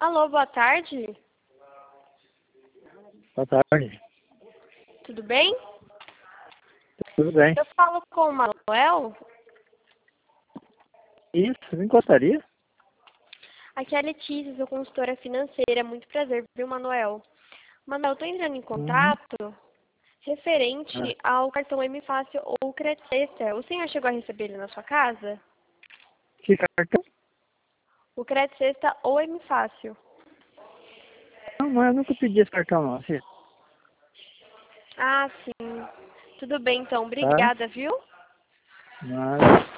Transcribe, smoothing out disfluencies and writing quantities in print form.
Alô, boa tarde. Boa tarde. Tudo bem? Tudo bem. Eu falo com o Manuel. Isso, me gostaria? Aqui é a Letícia, sou consultora financeira. Muito prazer, viu, Manuel? Manuel, estou entrando em contato referente ao cartão M Fácil ou Crédito Extra. O senhor chegou a receber ele na sua casa? Que cartão? O Crédito Extra ou M Fácil? Não, eu nunca pedi esse cartão, não. Assim, Ah, sim. Tudo bem, então. tá? Obrigada, viu? Mas...